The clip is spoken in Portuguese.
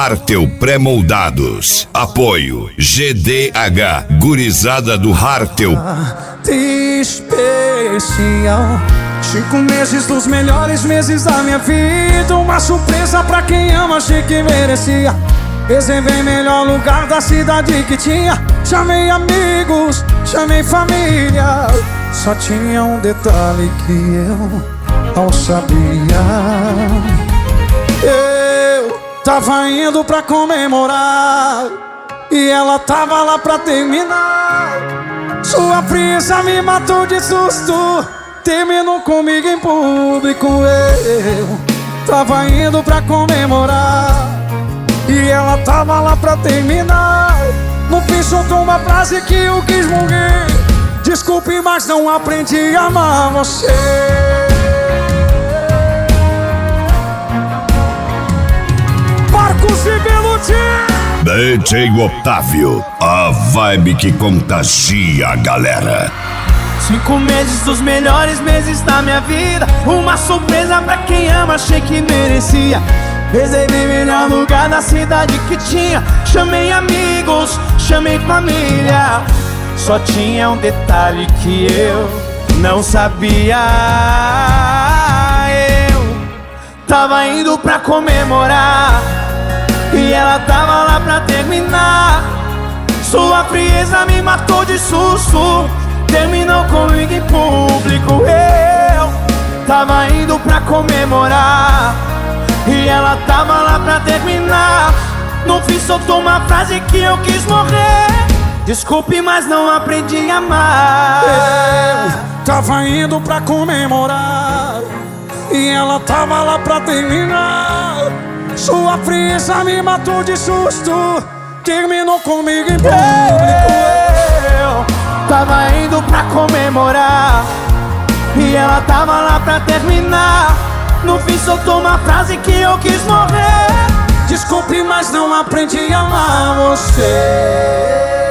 Hartel Pré-moldados. Apoio GDH, gurizada do Hartel. Especial 5 meses dos melhores meses da minha vida. Uma surpresa pra quem ama, achei que merecia. Reservei melhor lugar da cidade que tinha. Chamei amigos, chamei família. Só tinha um detalhe que eu não sabia. Eu tava indo pra comemorar e ela tava lá pra terminar. Sua frieza me matou de susto. Terminou comigo em público. Eu tava indo pra comemorar e ela tava lá pra terminar. No fim soltou uma frase que eu quis morrer. Desculpe, mas não aprendi a amar você. Marcos e Beluti, DJ Otávio, a vibe que contagia a galera. 5 meses dos melhores meses da minha vida. Uma surpresa pra quem ama, achei que merecia. Reservei melhor lugar na cidade que tinha. Chamei amigos, chamei família. Só tinha um detalhe que eu não sabia. Eu tava indo pra comemorar e ela tava lá pra terminar. Sua frieza me matou de susto. Terminou comigo em público. Eu tava indo pra comemorar e ela tava lá pra terminar. No fim soltou uma frase que eu quis morrer. Desculpe, mas não aprendi a amar. eu tava indo pra comemorar e ela tava lá pra terminar. Sua frieza me matou de susto. Terminou comigo em público. Eu tava indo pra comemorar e ela tava lá pra terminar. No fim soltou uma frase que eu quis morrer. Desculpe, mas não aprendi a amar você.